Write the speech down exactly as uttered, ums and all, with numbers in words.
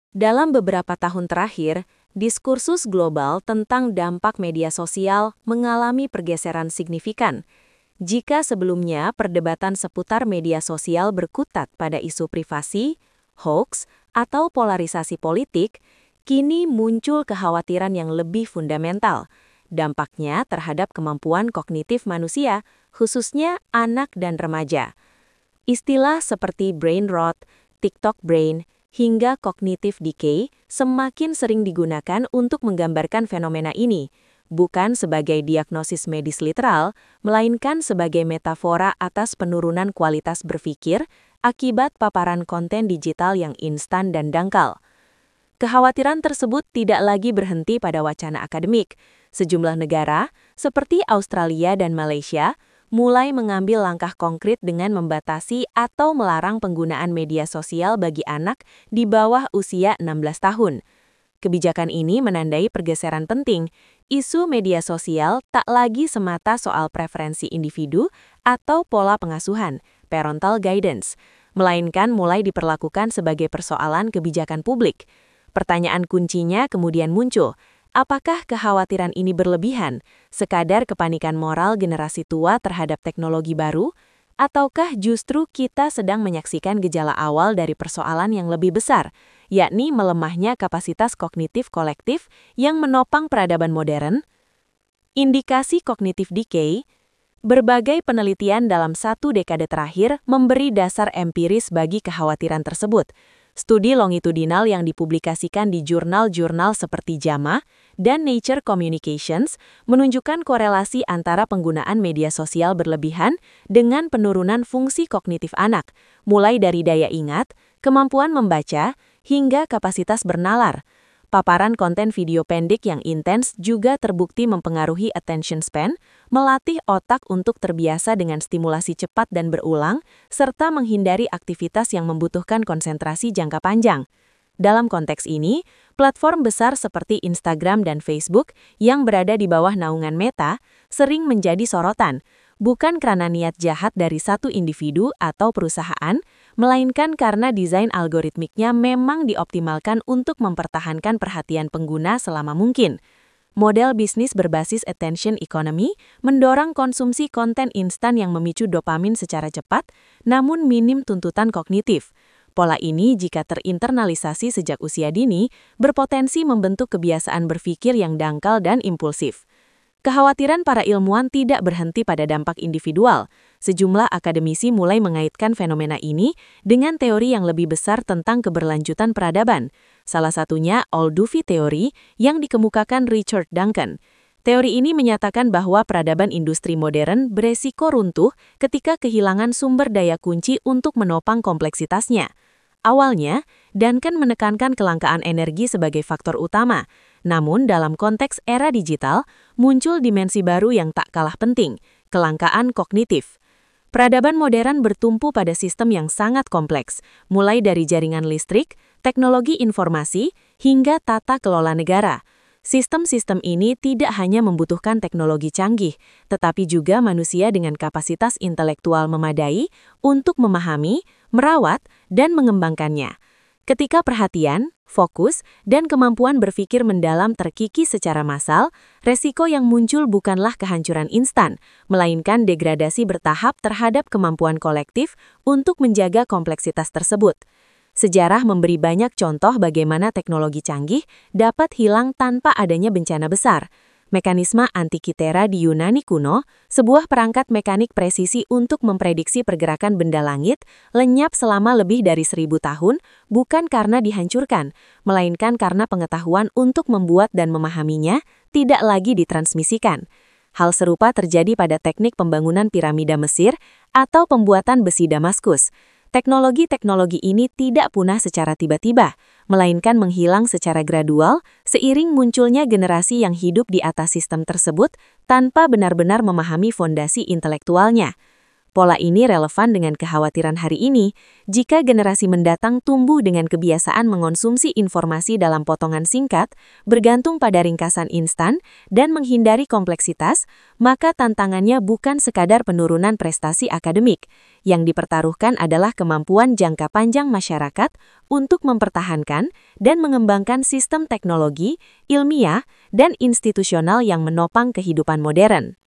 Dalam beberapa tahun terakhir, diskursus global tentang dampak media sosial mengalami pergeseran signifikan. Jika sebelumnya perdebatan seputar media sosial berkutat pada isu privasi, hoax, atau polarisasi politik, kini muncul kekhawatiran yang lebih fundamental. Dampaknya terhadap kemampuan kognitif manusia, khususnya anak dan remaja. Istilah seperti brain rot, TikTok brain, hingga cognitive decay semakin sering digunakan untuk menggambarkan fenomena ini, bukan sebagai diagnosis medis literal, melainkan sebagai metafora atas penurunan kualitas berpikir akibat paparan konten digital yang instan dan dangkal. Kekhawatiran tersebut tidak lagi berhenti pada wacana akademik. Sejumlah negara, seperti Australia dan Malaysia, mulai mengambil langkah konkret dengan membatasi atau melarang penggunaan media sosial bagi anak di bawah usia enam belas tahun. Kebijakan ini menandai pergeseran penting. Isu media sosial tak lagi semata soal preferensi individu atau pola pengasuhan, parental guidance, melainkan mulai diperlakukan sebagai persoalan kebijakan publik. Pertanyaan kuncinya kemudian muncul. Apakah kekhawatiran ini berlebihan, sekadar kepanikan moral generasi tua terhadap teknologi baru, ataukah justru kita sedang menyaksikan gejala awal dari persoalan yang lebih besar, yakni melemahnya kapasitas kognitif kolektif yang menopang peradaban modern? Indikasi cognitive decay. Berbagai penelitian dalam satu dekade terakhir memberi dasar empiris bagi kekhawatiran tersebut. Studi longitudinal yang dipublikasikan di jurnal-jurnal seperti JAMA dan Nature Communications menunjukkan korelasi antara penggunaan media sosial berlebihan dengan penurunan fungsi kognitif anak, mulai dari daya ingat, kemampuan membaca, hingga kapasitas bernalar. Paparan konten video pendek yang intens juga terbukti mempengaruhi attention span, melatih otak untuk terbiasa dengan stimulasi cepat dan berulang, serta menghindari aktivitas yang membutuhkan konsentrasi jangka panjang. Dalam konteks ini, platform besar seperti Instagram dan Facebook yang berada di bawah naungan Meta sering menjadi sorotan, bukan karena niat jahat dari satu individu atau perusahaan, melainkan karena desain algoritmiknya memang dioptimalkan untuk mempertahankan perhatian pengguna selama mungkin. Model bisnis berbasis attention economy mendorong konsumsi konten instan yang memicu dopamin secara cepat, namun minim tuntutan kognitif. Pola ini jika terinternalisasi sejak usia dini, berpotensi membentuk kebiasaan berpikir yang dangkal dan impulsif. Kekhawatiran para ilmuwan tidak berhenti pada dampak individual. Sejumlah akademisi mulai mengaitkan fenomena ini dengan teori yang lebih besar tentang keberlanjutan peradaban. Salah satunya Olduvai Theory yang dikemukakan Richard Duncan. Teori ini menyatakan bahwa peradaban industri modern beresiko runtuh ketika kehilangan sumber daya kunci untuk menopang kompleksitasnya. Awalnya, Duncan menekankan kelangkaan energi sebagai faktor utama. Namun dalam konteks era digital, muncul dimensi baru yang tak kalah penting, kelangkaan kognitif. Peradaban modern bertumpu pada sistem yang sangat kompleks, mulai dari jaringan listrik, teknologi informasi, hingga tata kelola negara. Sistem-sistem ini tidak hanya membutuhkan teknologi canggih, tetapi juga manusia dengan kapasitas intelektual memadai untuk memahami, merawat, dan mengembangkannya. Ketika perhatian, fokus, dan kemampuan berpikir mendalam terkikis secara massal, resiko yang muncul bukanlah kehancuran instan, melainkan degradasi bertahap terhadap kemampuan kolektif untuk menjaga kompleksitas tersebut. Sejarah memberi banyak contoh bagaimana teknologi canggih dapat hilang tanpa adanya bencana besar. Mekanisme Antikythera di Yunani kuno, sebuah perangkat mekanik presisi untuk memprediksi pergerakan benda langit, lenyap selama lebih dari seribu tahun, bukan karena dihancurkan, melainkan karena pengetahuan untuk membuat dan memahaminya tidak lagi ditransmisikan. Hal serupa terjadi pada teknik pembangunan piramida Mesir atau pembuatan besi Damaskus. Teknologi-teknologi ini tidak punah secara tiba-tiba, melainkan menghilang secara gradual seiring munculnya generasi yang hidup di atas sistem tersebut tanpa benar-benar memahami fondasi intelektualnya. Pola ini relevan dengan kekhawatiran hari ini, jika generasi mendatang tumbuh dengan kebiasaan mengonsumsi informasi dalam potongan singkat, bergantung pada ringkasan instan, dan menghindari kompleksitas, maka tantangannya bukan sekadar penurunan prestasi akademik. Yang dipertaruhkan adalah kemampuan jangka panjang masyarakat untuk mempertahankan dan mengembangkan sistem teknologi, ilmiah, dan institusional yang menopang kehidupan modern.